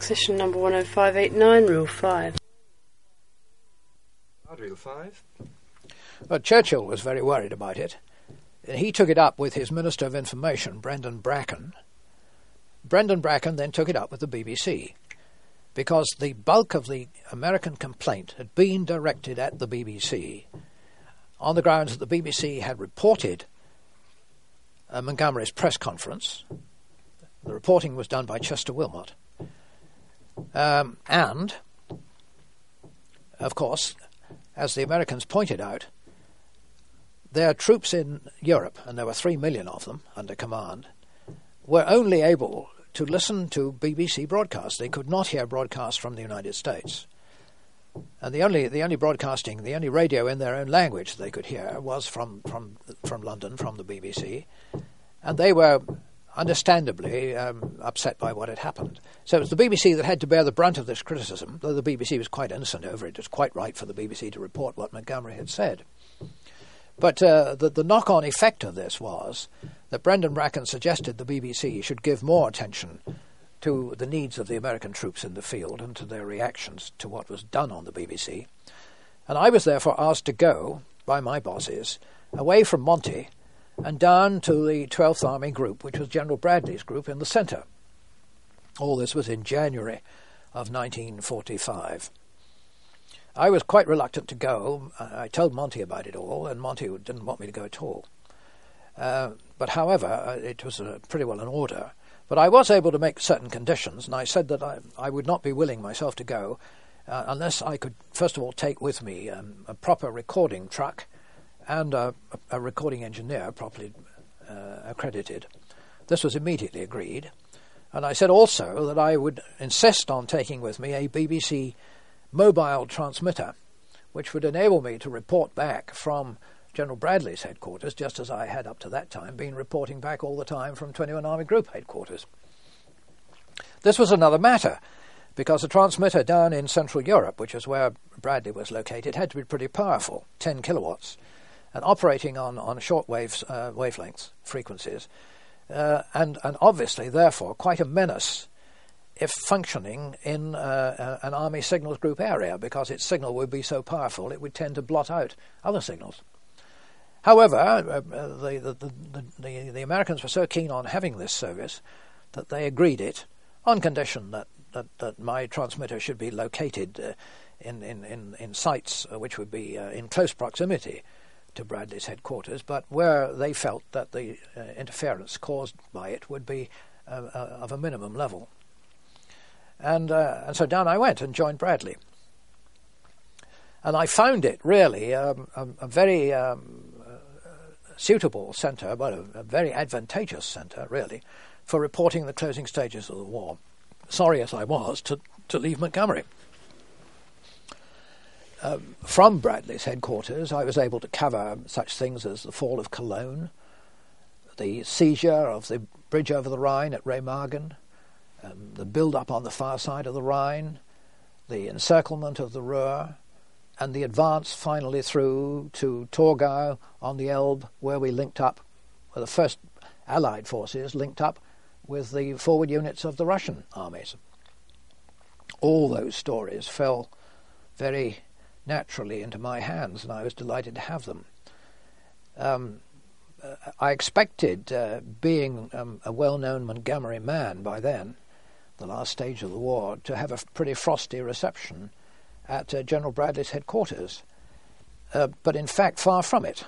Position number 10589, Rule 5. Rule 5. But Churchill was very worried about it. He took it up with his Minister of Information, Brendan Bracken. Brendan Bracken then took it up with the BBC, because the bulk of the American complaint had been directed at the BBC on the grounds that the BBC had reported Montgomery's press conference. The reporting was done by Chester Wilmot. And, of course, as the Americans pointed out, their troops in Europe, and there were 3 million of them under command, were only able to listen to BBC broadcasts. They could not hear broadcasts from the United States. And the only broadcasting, the only radio in their own language they could hear was from London, from the BBC. And they were understandably upset by what had happened. So it was the BBC that had to bear the brunt of this criticism, though the BBC was quite innocent over it. It was quite right for the BBC to report what Montgomery had said. But the knock-on effect of this was that Brendan Bracken suggested the BBC should give more attention to the needs of the American troops in the field and to their reactions to what was done on the BBC. And I was therefore asked to go, by my bosses, away from Monty and down to the 12th Army Group, which was General Bradley's group in the centre. All this was in January of 1945. I was quite reluctant to go. I told Monty about it all, and Monty didn't want me to go at all. But however, it was pretty well in order. But I was able to make certain conditions, and I said that I would not be willing myself to go unless I could, first of all, take with me a proper recording truck and a recording engineer properly accredited. This was immediately agreed. And I said also that I would insist on taking with me a BBC mobile transmitter, which would enable me to report back from General Bradley's headquarters, just as I had up to that time been reporting back all the time from 21 Army Group headquarters. This was another matter, because the transmitter down in Central Europe, which is where Bradley was located, had to be pretty powerful, 10 kilowatts, and operating on short wavelengths, frequencies, and obviously, therefore, quite a menace if functioning in an Army Signals Group area, because its signal would be so powerful it would tend to blot out other signals. However, the Americans were so keen on having this service that they agreed it on condition that my transmitter should be located in sites which would be in close proximity to Bradley's headquarters, but where they felt that the interference caused by it would be of a minimum level. And so down I went and joined Bradley. And I found it really a very suitable centre, but a very advantageous centre, really, for reporting the closing stages of the war. Sorry as I was to leave Montgomery. From Bradley's headquarters, I was able to cover such things as the fall of Cologne, the seizure of the bridge over the Rhine at Remagen, the build-up on the far side of the Rhine, the encirclement of the Ruhr, and the advance finally through to Torgau on the Elbe, where we linked up, where the first Allied forces linked up with the forward units of the Russian armies. All those stories fell very naturally into my hands, and I was delighted to have them. I expected, being a well-known Montgomery man by then, the last stage of the war, to have a pretty frosty reception at General Bradley's headquarters. But in fact, far from it.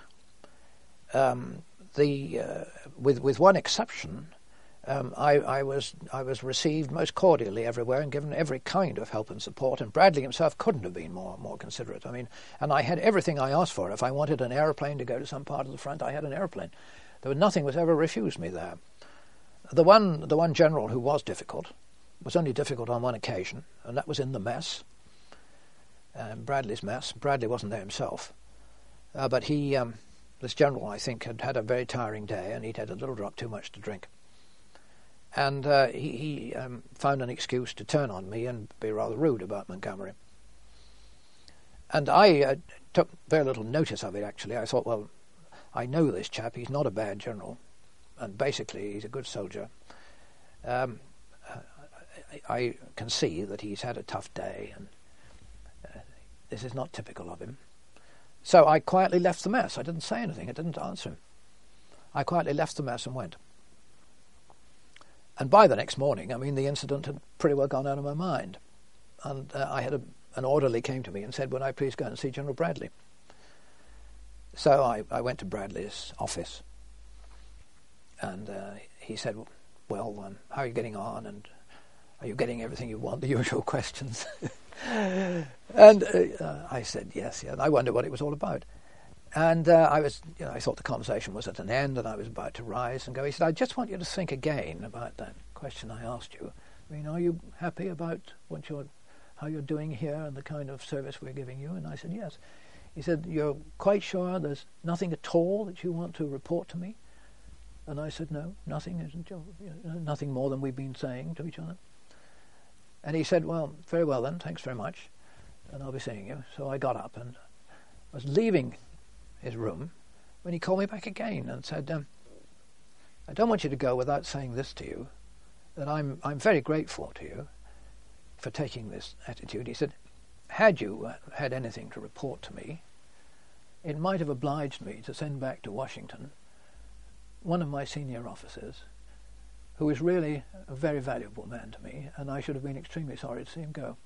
With one exception, I was received most cordially everywhere and given every kind of help and support, and Bradley himself couldn't have been more considerate. I mean, and I had everything I asked for. If I wanted an aeroplane to go to some part of the front, I had an aeroplane. Nothing was ever refused me there. The one general who was difficult was only difficult on one occasion, and that was in the mess, Bradley's mess. Bradley wasn't there himself, but he, this general, I think, had had a very tiring day, and he'd had a little drop too much to drink. And he found an excuse to turn on me and be rather rude about Montgomery. And I took very little notice of it, actually. I thought, well, I know this chap, he's not a bad general, and basically he's a good soldier. I can see that he's had a tough day, and this is not typical of him. So I quietly left the mess. I didn't say anything. I didn't answer him. I quietly left the mess and went. And by the next morning, I mean, the incident had pretty well gone out of my mind. And I had an orderly came to me and said, would I please go and see General Bradley? So I went to Bradley's office. And he said, well, how are you getting on? And are you getting everything you want? The usual questions. And I said, yes. I wondered what it was all about. And I thought the conversation was at an end, and I was about to rise and go. He said, I just want you to think again about that question I asked you. I mean, are you happy about how you're doing here and the kind of service we're giving you? And I said, yes. He said, you're quite sure there's nothing at all that you want to report to me? And I said, no, nothing. Nothing more than we've been saying to each other. And he said, well, very well then, thanks very much, and I'll be seeing you. So I got up and was leaving his room when he called me back again and said, I don't want you to go without saying this to you, that I'm very grateful to you for taking this attitude. He said, had you had anything to report to me, it might have obliged me to send back to Washington one of my senior officers, who is really a very valuable man to me, and I should have been extremely sorry to see him go.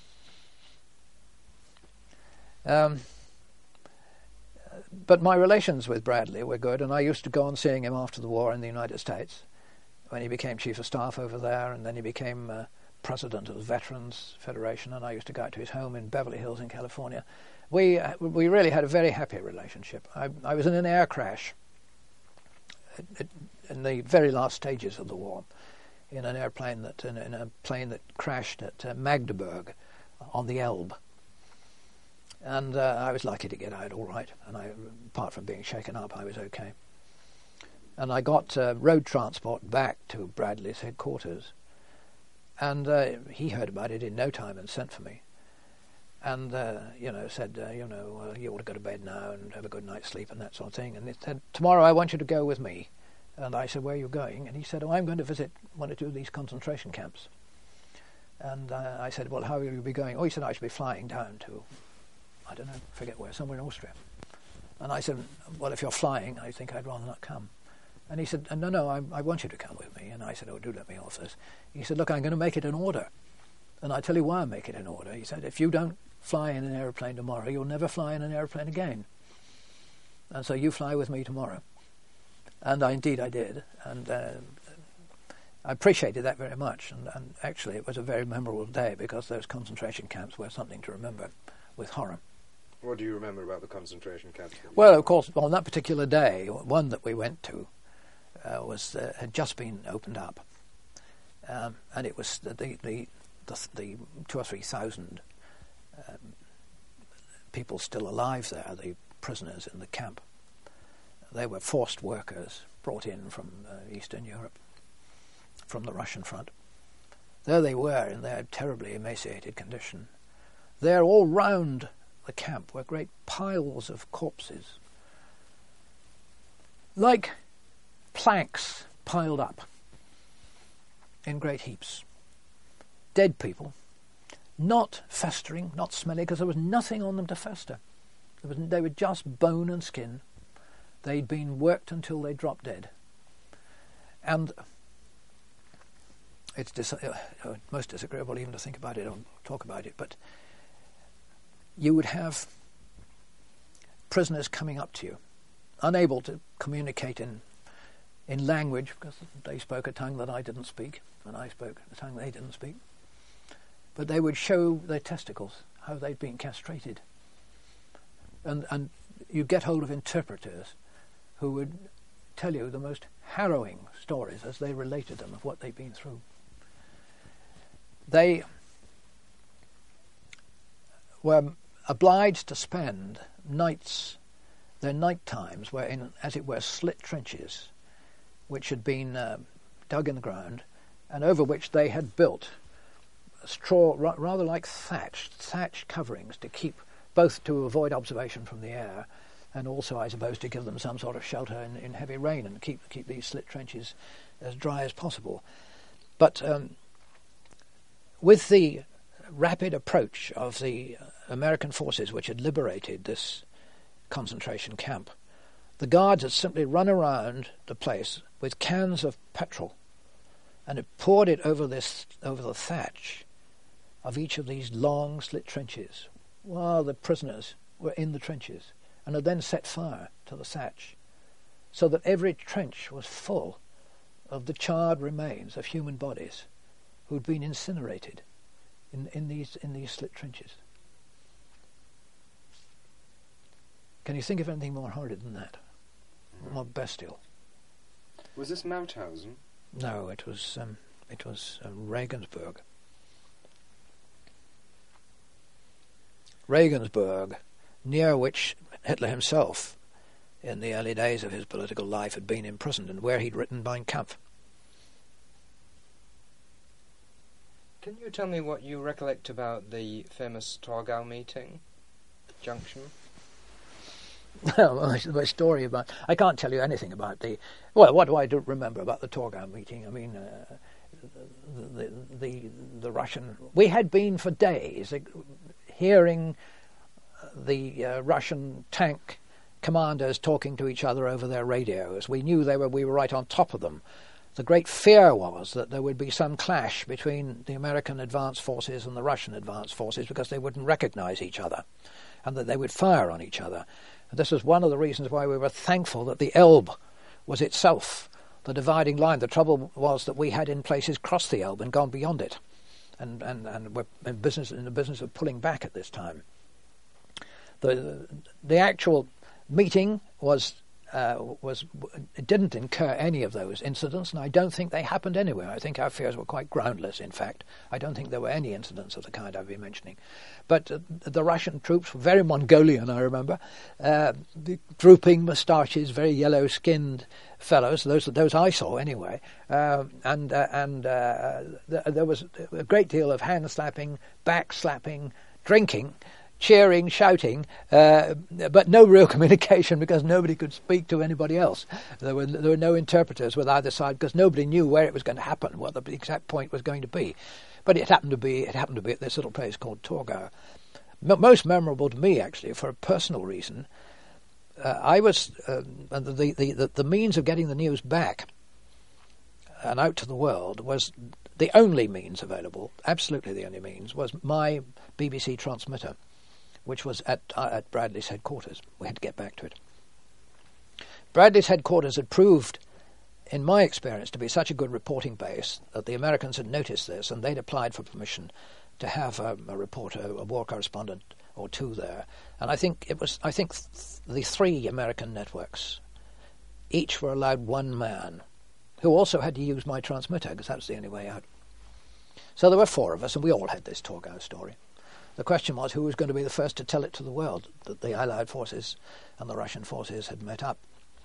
But my relations with Bradley were good, and I used to go on seeing him after the war in the United States, when he became Chief of Staff over there, and then he became President of the Veterans Federation, and I used to go out to his home in Beverly Hills in California. We really had a very happy relationship. I was in an air crash in the very last stages of the war, in a plane that crashed at Magdeburg on the Elbe. And I was lucky to get out all right, and apart from being shaken up, I was okay. And I got road transport back to Bradley's headquarters, and he heard about it in no time and sent for me, and said, you ought to go to bed now and have a good night's sleep and that sort of thing. And he said, tomorrow I want you to go with me. And I said, where are you going? And he said, I'm going to visit one or two of these concentration camps. And I said, well, how will you be going? Oh, he said, I should be flying down to, I don't know, forget where, somewhere in Austria. And I said, well, if you're flying, I think I'd rather not come. And he said, no, I want you to come with me. And I said, oh, do let me off this. He said, look, I'm going to make it an order. And I tell you why I make it an order. He said, if you don't fly in an aeroplane tomorrow, you'll never fly in an aeroplane again. And so you fly with me tomorrow. And indeed I did. And I appreciated that very much. And actually it was a very memorable day, because those concentration camps were something to remember with horror. What do you remember about the concentration camps? Well, of course, on that particular day, one that we went to had just been opened up. And it was the 2,000 or 3,000 people still alive there, the prisoners in the camp. They were forced workers brought in from Eastern Europe, from the Russian front. There they were in their terribly emaciated condition. There all round the camp were great piles of corpses, like planks piled up in great heaps. Dead people, not festering, not smelly, because there was nothing on them to fester. They were just bone and skin. They'd been worked until they dropped dead. And it's most disagreeable even to think about it or talk about it, but you would have prisoners coming up to you, unable to communicate in language, because they spoke a tongue that I didn't speak, and I spoke a tongue they didn't speak. But they would show their testicles, how they'd been castrated. And you get hold of interpreters who would tell you the most harrowing stories as they related them of what they'd been through. They were obliged to spend nights, their night times were in, as it were, slit trenches, which had been dug in the ground, and over which they had built straw, rather like thatched coverings to keep, both to avoid observation from the air, and also, I suppose, to give them some sort of shelter in heavy rain and keep these slit trenches as dry as possible. But with the rapid approach of the American forces which had liberated this concentration camp, the guards had simply run around the place with cans of petrol and had poured it over the thatch of each of these long slit trenches while the prisoners were in the trenches, and had then set fire to the thatch, so that every trench was full of the charred remains of human bodies who'd been incinerated in these slit trenches. Can you think of anything more horrid than that? More bestial? Was this Mauthausen? No, it was Regensburg. Regensburg, near which Hitler himself, in the early days of his political life, had been imprisoned, and where he'd written Mein Kampf. Can you tell me what you recollect about the famous Torgau meeting junction? Well, my story about... I can't tell you anything about the... Well, what do I remember about the Torgau meeting? I mean, the Russian... We had been for days hearing the Russian tank commanders talking to each other over their radios. We knew we were right on top of them. The great fear was that there would be some clash between the American advance forces and the Russian advance forces because they wouldn't recognize each other and that they would fire on each other. And this was one of the reasons why we were thankful that the Elbe was itself the dividing line. The trouble was that we had in places crossed the Elbe and gone beyond it, and were in the business of pulling back at this time. The actual meeting it didn't incur any of those incidents, and I don't think they happened anywhere. I think our fears were quite groundless, in fact. I don't think there were any incidents of the kind I've been mentioning. But the Russian troops were very Mongolian, I remember. The drooping moustaches, very yellow-skinned fellows, those I saw anyway. There was a great deal of hand-slapping, back-slapping, drinking, cheering, shouting, but no real communication because nobody could speak to anybody else. There were no interpreters with either side because nobody knew where it was going to happen, what the exact point was going to be. But it happened to be at this little place called Torgau. Most memorable to me, actually, for a personal reason, I was the means of getting the news back and out to the world was the only means available. Absolutely, the only means was my BBC transmitter, which was at Bradley's headquarters. We had to get back to it. Bradley's headquarters had proved, in my experience, to be such a good reporting base that the Americans had noticed this, and they'd applied for permission to have a reporter, a war correspondent or two there. And I think the three American networks each were allowed one man, who also had to use my transmitter, because that was the only way out. So there were four of us, and we all had this Torgau story. The question was who was going to be the first to tell it to the world that the Allied forces and the Russian forces had met up.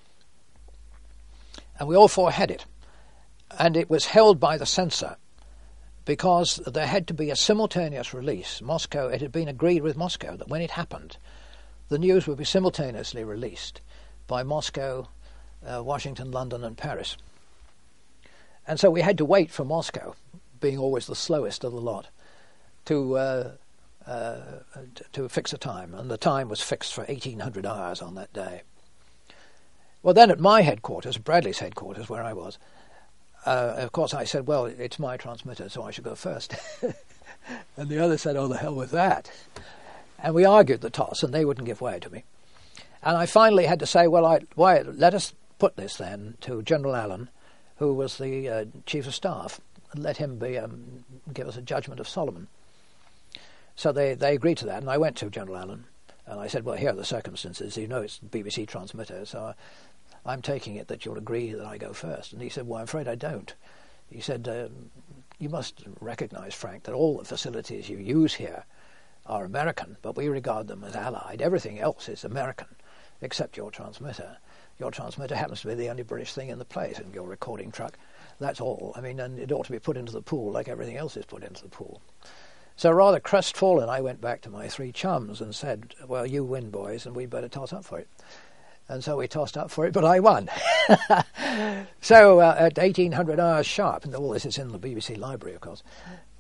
And we all four had it. And it was held by the censor because there had to be a simultaneous release. It had been agreed with Moscow that when it happened, the news would be simultaneously released by Moscow, Washington, London, and Paris. And so we had to wait for Moscow, being always the slowest of the lot, to fix a time, and the time was fixed for 1800 hours on that day. Well, then at my headquarters, Bradley's headquarters, where I was, of course I said, well, it's my transmitter, so I should go first. And the other said, oh, the hell with that. And we argued the toss, and they wouldn't give way to me. And I finally had to say, well, let us put this then to General Allen, who was the Chief of Staff, and let him give us a judgment of Solomon. So they agreed to that, and I went to General Allen, and I said, well, here are the circumstances. You know it's BBC transmitter, so I'm taking it that you'll agree that I go first. And he said, well, I'm afraid I don't. He said, you must recognize, Frank, that all the facilities you use here are American, but we regard them as Allied. Everything else is American, except your transmitter. Your transmitter happens to be the only British thing in the place, and your recording truck. That's all. I mean, and it ought to be put into the pool like everything else is put into the pool. So rather crestfallen, I went back to my three chums and said, well, you win, boys, and we'd better toss up for it. And so we tossed up for it, but I won. So at 1800 hours sharp, and all this is in the BBC library, of course,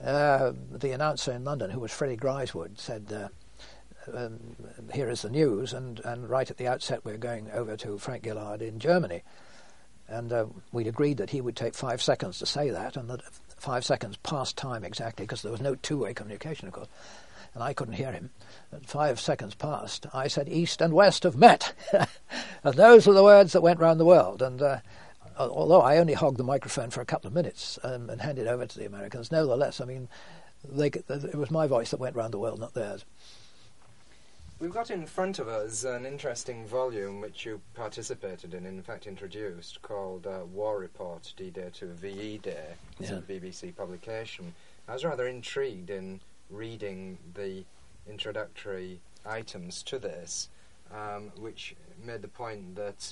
the announcer in London, who was Freddie Griswold, said, here is the news, and right at the outset we're going over to Frank Gillard in Germany. And we'd agreed that he would take 5 seconds to say that, and that 5 seconds past time exactly, because there was no two-way communication, of course, and I couldn't hear him. At 5 seconds past, I said, East and West have met. And those were the words that went round the world. And although I only hogged the microphone for a couple of minutes and handed over to the Americans, nevertheless, I mean, it was my voice that went round the world, not theirs. We've got in front of us an interesting volume which you participated in fact introduced, called War Report, D-Day to VE Day. It's a BBC publication. I was rather intrigued in reading the introductory items to this, which made the point that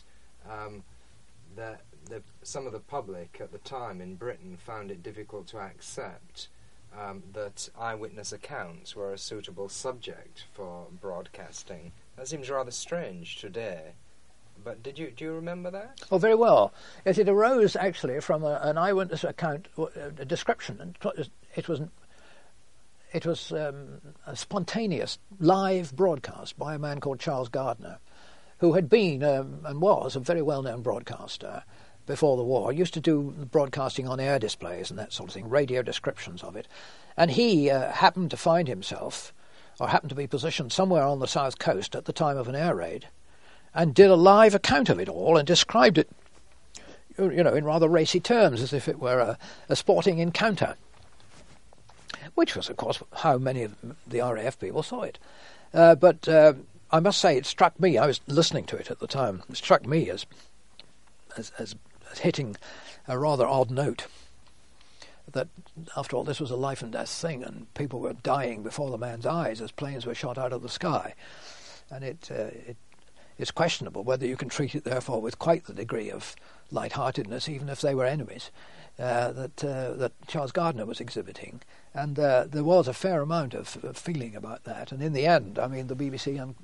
some of the public at the time in Britain found it difficult to accept that eyewitness accounts were a suitable subject for broadcasting. That seems rather strange today. But do you remember that? Oh, very well. Yes, it arose actually from an eyewitness account, a description. It was a spontaneous live broadcast by a man called Charles Gardner, who had been and was a very well-known broadcaster before the war. Used to do broadcasting on air displays and that sort of thing, radio descriptions of it. And he happened to find himself, or happened to be positioned somewhere on the south coast at the time of an air raid, and did a live account of it all and described it, in rather racy terms, as if it were a sporting encounter, which was, of course, how many of the RAF people saw it. But I must say, it struck me, I was listening to it at the time, it struck me as hitting a rather odd note, that after all this was a life and death thing and people were dying before the man's eyes as planes were shot out of the sky. And it's questionable whether you can treat it therefore with quite the degree of lightheartedness, even if they were enemies, that Charles Gardner was exhibiting. And there was a fair amount of feeling about that. And in the end, I mean, the BBC,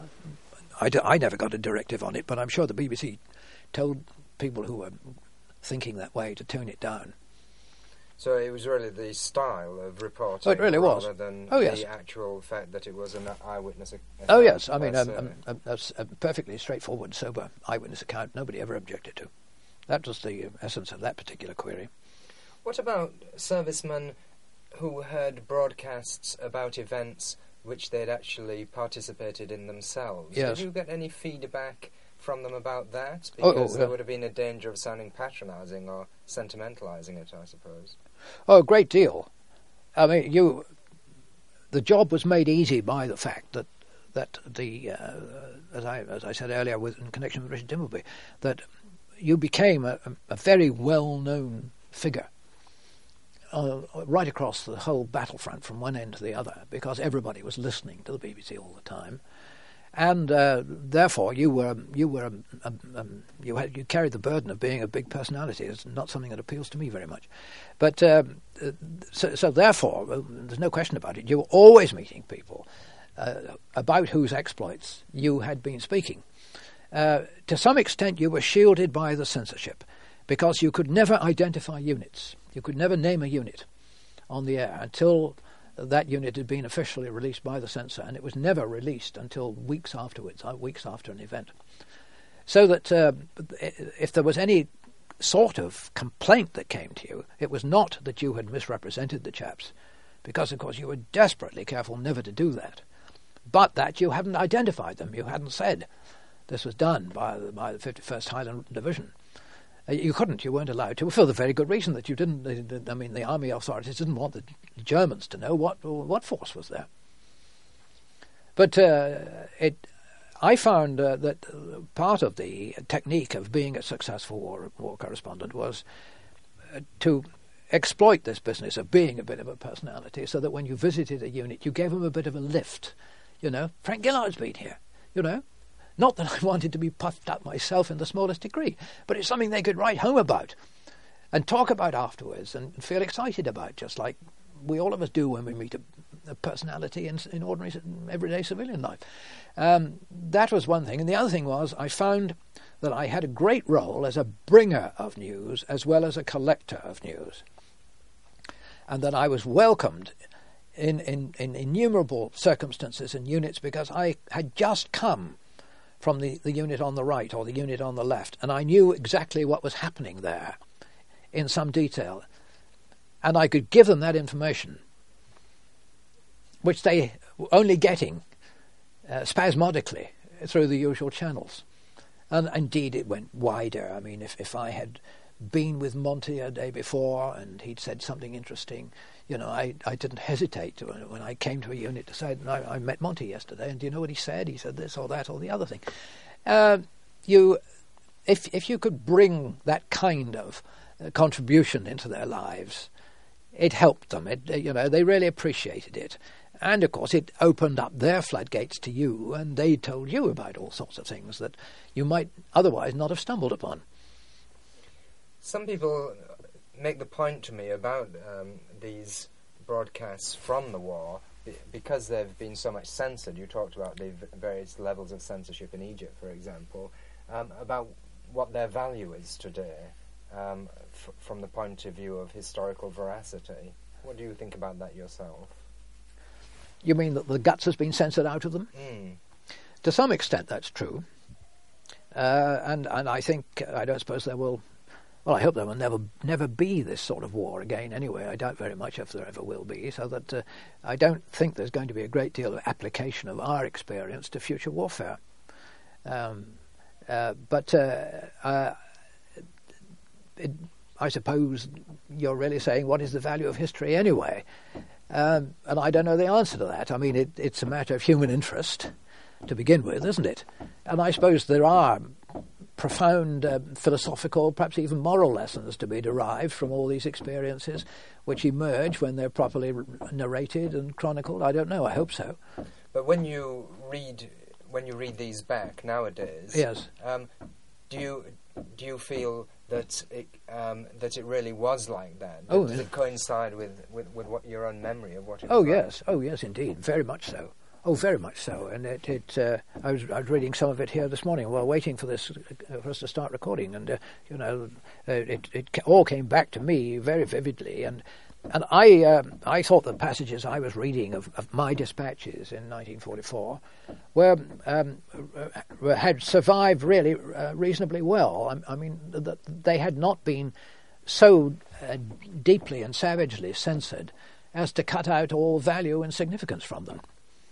I never got a directive on it, but I'm sure the BBC told people who were thinking that way to tone it down. So it was really the style of reporting, oh, it really was, rather than yes, the actual fact that it was an eyewitness account. Oh yes, I mean a perfectly straightforward, sober eyewitness account. Nobody ever objected to. That was the essence of that particular query. What about servicemen who heard broadcasts about events which they'd actually participated in themselves? Yes. Did you get any feedback from them about that? Because there yeah, would have been a danger of sounding patronising or sentimentalising it, I suppose. Oh, a great deal. I mean, the job was made easy by the fact that the as I said earlier, in connection with Richard Dimbleby, that you became a very well-known figure right across the whole battlefront from one end to the other, because everybody was listening to the BBC all the time. And therefore, you carried the burden of being a big personality. It's not something that appeals to me very much, but so therefore, there's no question about it. You were always meeting people about whose exploits you had been speaking. To some extent, you were shielded by the censorship, because you could never identify units. You could never name a unit on the air until that unit had been officially released by the censor, and it was never released until weeks afterwards, weeks after an event. So that if there was any sort of complaint that came to you, it was not that you had misrepresented the chaps, because, of course, you were desperately careful never to do that, but that you hadn't identified them. You hadn't said this was done by the 51st Highland Division. You couldn't, you weren't allowed to, for the very good reason that you didn't. I mean, the army authorities didn't want the Germans to know what force was there. But I found that part of the technique of being a successful war correspondent was to exploit this business of being a bit of a personality, so that when you visited a unit, you gave them a bit of a lift. Frank Gillard's been here, Not that I wanted to be puffed up myself in the smallest degree, but it's something they could write home about and talk about afterwards and feel excited about, just like we all of us do when we meet a personality in ordinary, everyday civilian life. That was one thing. And the other thing was, I found that I had a great role as a bringer of news as well as a collector of news. and that I was welcomed in innumerable circumstances and units because I had just come from the unit on the right or the unit on the left, and I knew exactly what was happening there in some detail, and I could give them that information, which they were only getting spasmodically through the usual channels. And indeed it went wider. I mean, if I had been with Monty a day before and he'd said something interesting, I didn't hesitate when I came to a unit to say, I met Monty yesterday, and do you know what he said? He said this or that or the other thing. If you could bring that kind of contribution into their lives, it helped them. They really appreciated it. And, of course, it opened up their floodgates to you, and they told you about all sorts of things that you might otherwise not have stumbled upon. Some people make the point to me about these broadcasts from the war, because they've been so much censored. You talked about the various levels of censorship in Egypt, for example, about what their value is today from the point of view of historical veracity. What do you think about that yourself? You mean that the guts has been censored out of them? To some extent, that's true. And I think, I don't suppose there will, well, I hope there will never be this sort of war again anyway. I doubt very much if there ever will be, so that I don't think there's going to be a great deal of application of our experience to future warfare. But I suppose you're really saying, what is the value of history anyway? And I don't know the answer to that. I mean, it's a matter of human interest to begin with, isn't it? And I suppose there are profound philosophical, perhaps even moral lessons to be derived from all these experiences, which emerge when they're properly narrated and chronicled. I don't know. I hope so. But when you read these back nowadays, yes, do you feel that it really was like that? Oh, does it coincide with what your own memory of what it was? Oh, like? yes. Oh, yes, indeed. Very much so. Oh, very much so. And I was reading some of it here this morning while waiting for us to start recording, and it all came back to me very vividly. And I thought the passages I was reading of my dispatches in 1944 had survived really reasonably well. I mean, they had not been so deeply and savagely censored as to cut out all value and significance from them.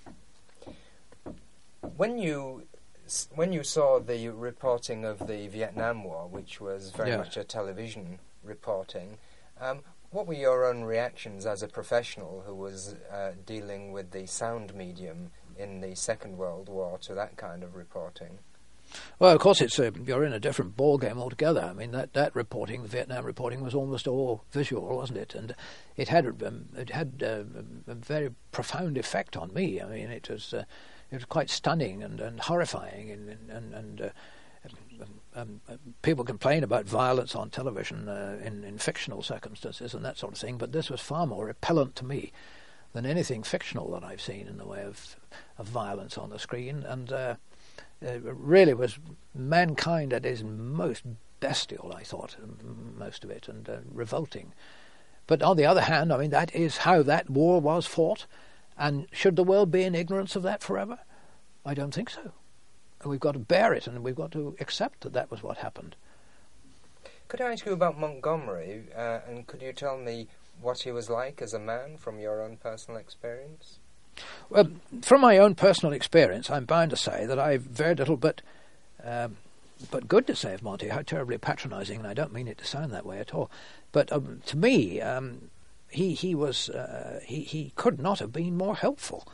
When you saw the reporting of the Vietnam War, which was very much a television reporting, what were your own reactions as a professional who was dealing with the sound medium in the Second World War to that kind of reporting? Well, of course, you're in a different ballgame altogether. I mean, that reporting, the Vietnam reporting, was almost all visual, wasn't it? And it had a very profound effect on me. I mean, it was quite stunning and horrifying, and people complain about violence on television in fictional circumstances and that sort of thing, but this was far more repellent to me than anything fictional that I've seen in the way of violence on the screen, and it really was mankind at its most bestial, I thought, most of it, and revolting. But on the other hand, I mean, that is how that war was fought, and should the world be in ignorance of that forever? I don't think so. We've got to bear it, and we've got to accept that that was what happened. Could I ask you about Montgomery, and could you tell me what he was like as a man from your own personal experience? Well, from my own personal experience, I'm bound to say that I've very little but good to say of Monty. How terribly patronising, and I don't mean it to sound that way at all. But to me, he could not have been more helpful.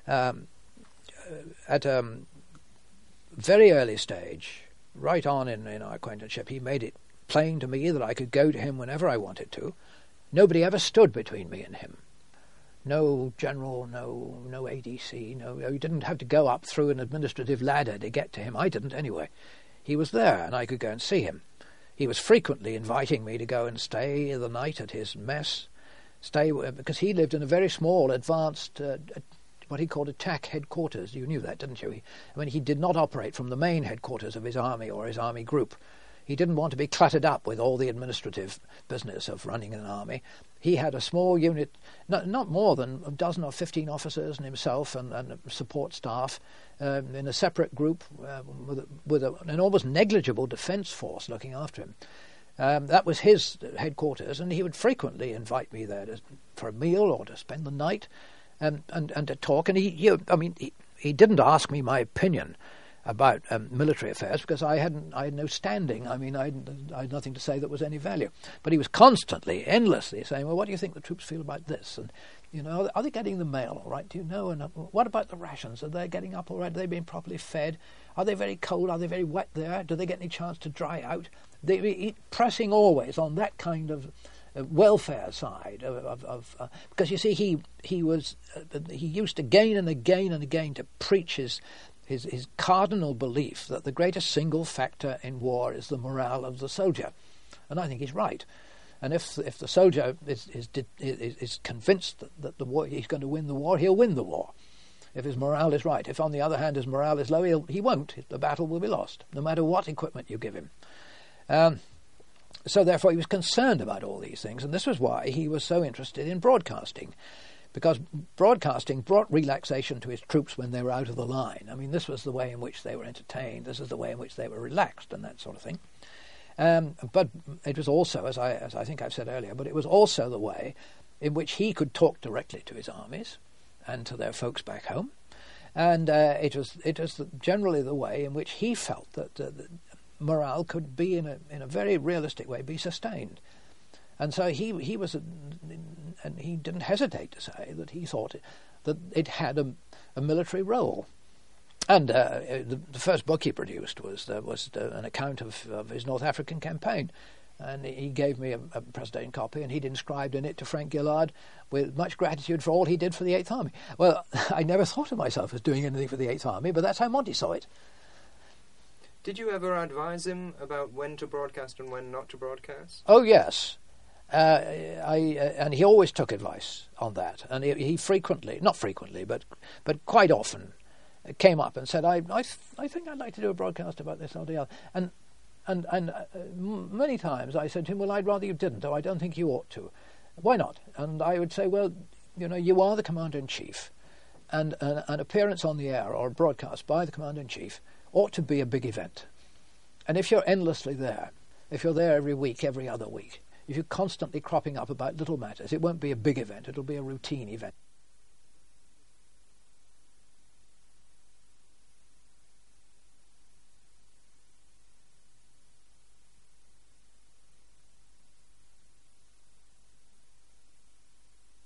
At a very early stage, right on in our acquaintanceship, he made it plain to me that I could go to him whenever I wanted to. Nobody ever stood between me and him. No general, no ADC, no. You didn't have to go up through an administrative ladder to get to him. I didn't anyway. He was there, and I could go and see him. He was frequently inviting me to go and stay the night at his mess, because he lived in a very small, advanced, what he called attack headquarters. You knew that, didn't you? He did not operate from the main headquarters of his army or his army group. He didn't want to be cluttered up with all the administrative business of running an army. He had a small unit, not more than a dozen or 15 officers and himself and support staff in a separate group with an almost negligible defence force looking after him. That was his headquarters, and he would frequently invite me there for a meal or to spend the night and to talk. And he didn't ask me my opinion about military affairs because I had no standing. I had nothing to say that was any value. But he was constantly, endlessly saying, "Well, what do you think the troops feel about this? And are they getting the mail all right? Do you know? And what about the rations? Are they getting up all right? Are they being properly fed? Are they very cold? Are they very wet there? Do they get any chance to dry out?" Pressing always on that kind of welfare side because you see he used again and again and again to preach his cardinal belief that the greatest single factor in war is the morale of the soldier, and I think he's right. And if the soldier is convinced that the war, he's going to win the war, he'll win the war. If his morale is right. If on the other hand his morale is low, he won't. The battle will be lost, no matter what equipment you give him. So therefore he was concerned about all these things, and this was why he was so interested in broadcasting. Because broadcasting brought relaxation to his troops when they were out of the line. I mean, this was the way in which they were entertained. This is the way in which they were relaxed and that sort of thing. But it was also, as I think I've said earlier, but it was also the way in which he could talk directly to his armies and to their folks back home. And it was generally the way in which he felt that morale could be, in a very realistic way, be sustained. And so he didn't hesitate to say that he thought that it had a military role. And the first book he produced was an account of his North African campaign. And he gave me a Presbyterian copy, and he'd inscribed in it to Frank Gillard with much gratitude for all he did for the Eighth Army. Well, I never thought of myself as doing anything for the Eighth Army, but that's how Monty saw it. Did you ever advise him about when to broadcast and when not to broadcast? Oh, yes. And he always took advice on that. And he frequently, not frequently, but quite often, came up and said, I think I'd like to do a broadcast about this or the other. And many times I said to him, well, I'd rather you didn't, or I don't think you ought to. Why not? And I would say, well, you are the Commander-in-Chief, and an appearance on the air or a broadcast by the Commander-in-Chief ought to be a big event. And if you're endlessly there, if you're there every week, every other week, if you're constantly cropping up about little matters, it won't be a big event, it'll be a routine event.